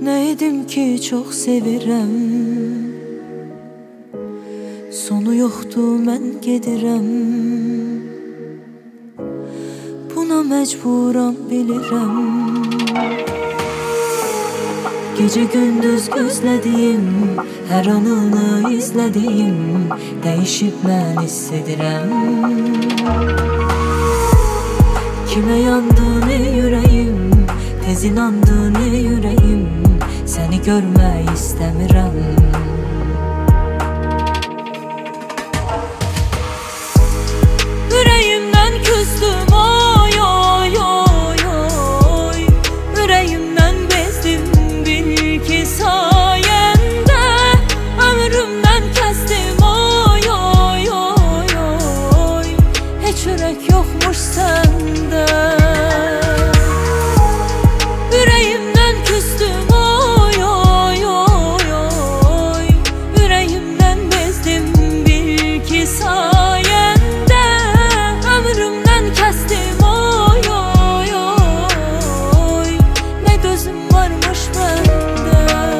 Nə edim ki çox sevirəm, sonu yoxdur mən gedirəm. Buna məcburam bilirəm. Gecə gündüz gözlədiyim, hər anını izlədiyim, dəyişib mən hiss edirəm. Kimə yandı ne ürəyim, tez inandı ne ürəyim, səni görmək istəmirəm. Ürəyimdən küstüm, oy oy oy oy. Ürəyimdən bezdim, bil ki sayəndə. Ömrümdən kəsdim, oy oy oy oy. Heç ürək yoxmuş səndə. Ürəyimdən küstüm, oy oy oy oy. Ürəyimdən bezdim, bil ki sayəndə. Ömrümdən kəsdim, oy oy oy. Nə gözüm varmış məndə.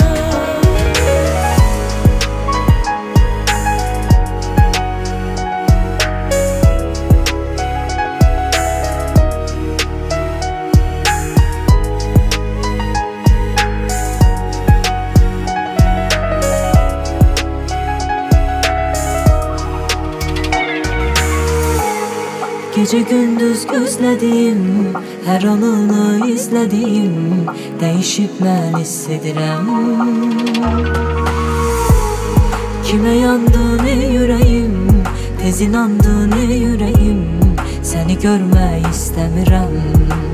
Gecə gündüz gözlədiyim, hər anını izlədiyim, dəyişib mən hiss edirəm. Kimə yandı ne ürəyim, tez inandı ne ürəyim, səni görmək istəmirəm.